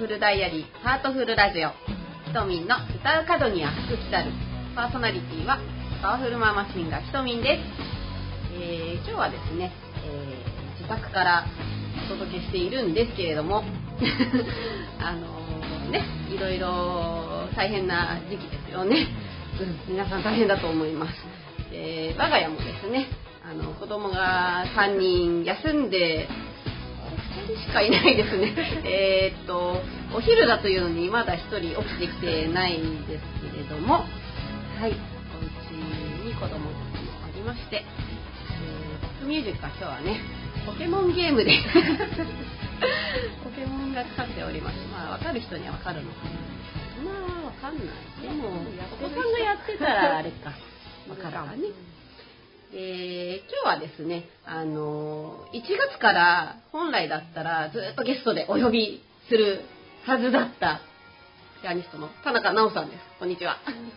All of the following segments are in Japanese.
フルダイアリーハートフルラジオ、ひとみんの歌う角には福来たる。パーソナリティはパワフルママシンガーひとみんです。今日はですね、自宅からお届けしているんですけれどもいろいろ大変な時期ですよね。皆さん大変だと思います。我が家もですね、子供が3人休んで2人しかいないですね。お昼だというのにまだ1人起きてきてないんですけれども、はい、お家に子供たちもありまして、バックミュージックは今日はね、ポケモンゲームでポケモンがかかっております。まあ分かる人には分かるのかな。まあ分かんない。でもお子さんがやってたらあれか分かるかね。今日はですね、1月から本来だったらずっとゲストでお呼びするはずだったピアニストの田中直さんです。こんにちは。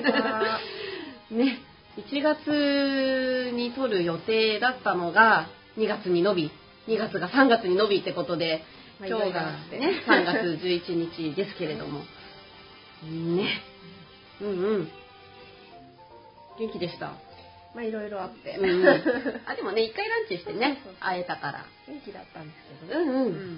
ね、1月に撮る予定だったのが2月に伸び、2月が3月に伸びってことで、今日がね3月11日ですけれどもね、元気でした。 まあいろいろあって、 でもね、一回ランチしてね、会えたから元気だったんですけど、ち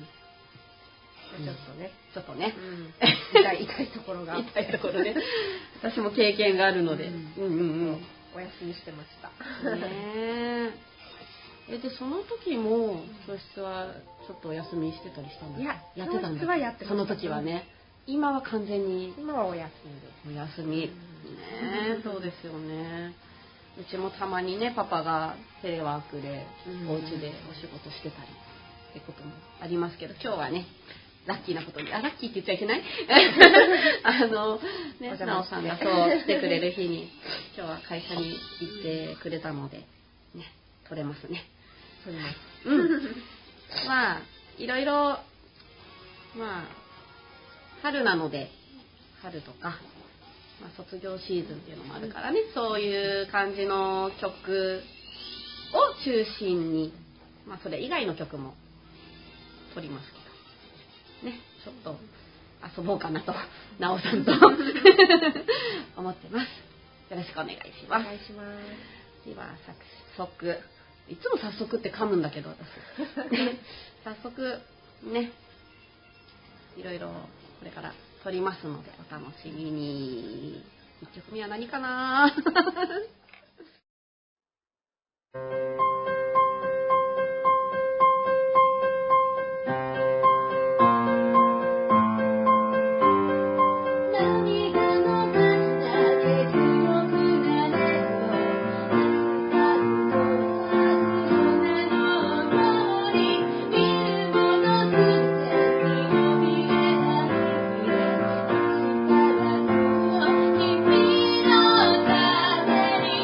ょっとね、痛いところが痛いところね。私も経験があるので、 お休みしてました。 ねえ。でその時も教室はちょっとお休みしてたりしたんですか？やってたんです。その時はね。今は完全に。 今はお休みです。 お休み。ねえ、そうですよね。うちもたまにね、パパがテレワークでお家でお仕事してたりってこともありますけど、今日はね、ラッキーなことに、ラッキーって言っちゃいけないね、なおさんがそう来てくれる日に今日は会社に行ってくれたので、ね、取れますね。 取れます。 まあいろいろ、春なので春とか、卒業シーズンっていうのもあるからね、そういう感じの曲を中心に、それ以外の曲も撮りますけどね、ちょっと遊ぼうかなとなおさんと思ってます。よろしくお願いします。 お願いします。 では早速、いつも早速って噛むんだけど私早速ね、いろいろこれから撮りますのでお楽しみに。1曲目は何かな君の風に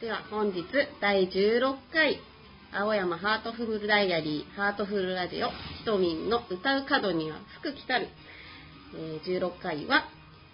では本日第16回青山ハートフルダイアリーハートフルラジオひとみんの歌う角には福来たる、16回は、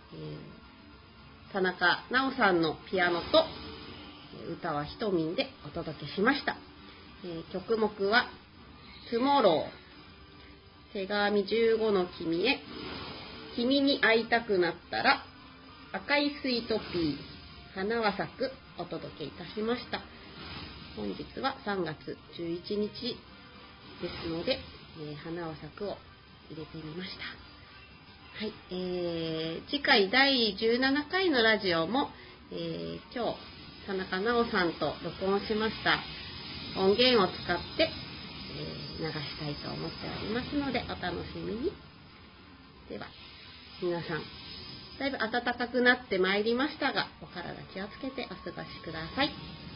田中直さんのピアノと歌はひとみんでお届けしました。曲目はトゥモロー、手紙15の君へ、君に会いたくなったら、赤いスイートピー、花は咲くお届けいたしました。本日は3月11日ですので、花は咲くを入れてみました。はい、次回第17回のラジオも、今日田中直さんと録音しました音源を使って流したいと思っておりますのでお楽しみに。では皆さんだいぶ暖かくなってまいりましたがお体気をつけてお過ごしください。